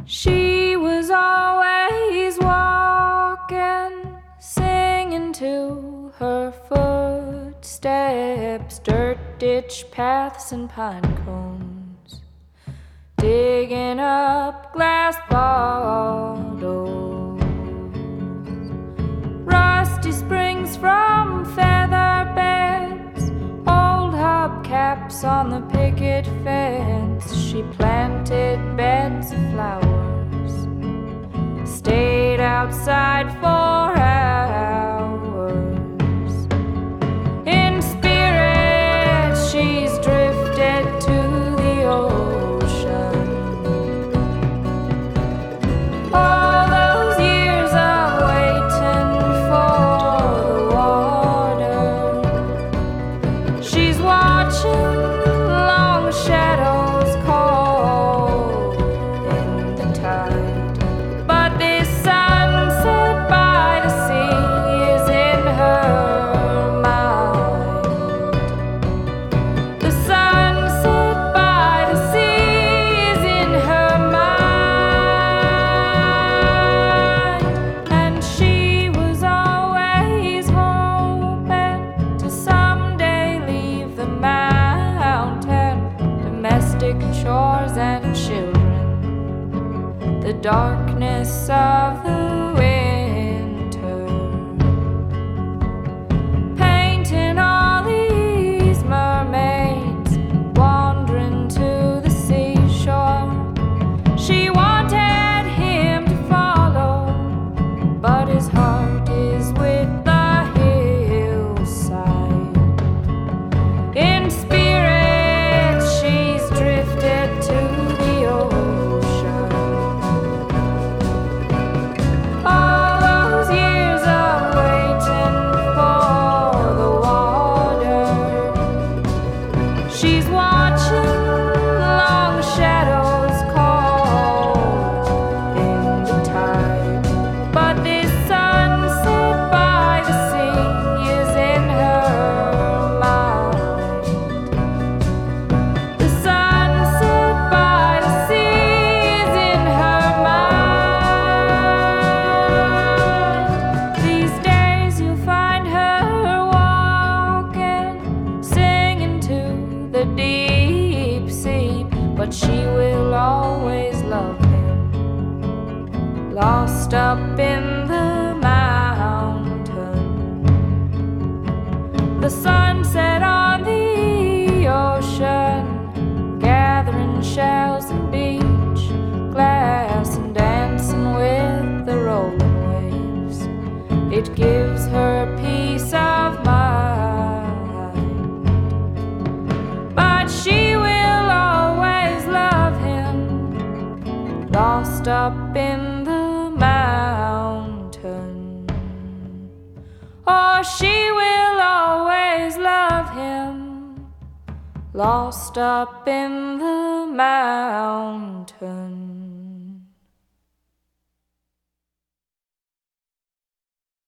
She was always walking, singing to her footsteps, dirt ditch paths and pine cones, digging up glass bottles, rusty springs from feather beds, old hubcaps on the picket fence. She planted beds of flowers, stayed outside for hours. In spirit, she's drifted to the ocean. All those years of waiting for the water, she's watching long shadows cold in the tide. But this sunset by the sea is in her mind. The sunset by the sea is in her mind. And she was always hoping to someday leave the mountain, domestic chores and children, the darkness of the winter, painting all these mermaids, wandering to the seashore. She wanted him to follow, but his heart is with the hillside. In spirit, she's drifted to the ocean. All those years of waiting for the water, she's watching long shadows cold in the tide. But this sunset by the sea is in her mind. The sunset by the sea is in her mind. These days you'll find her walking, singing to the deep sea, but she will always love him, lost up in the mountain. The sunset on the ocean, gathering shells and beach glass and dancing with the rolling waves. It gives her peace of mind. But she will always love him, lost up in the mountain. Oh, she will always love him, lost up in the mountain.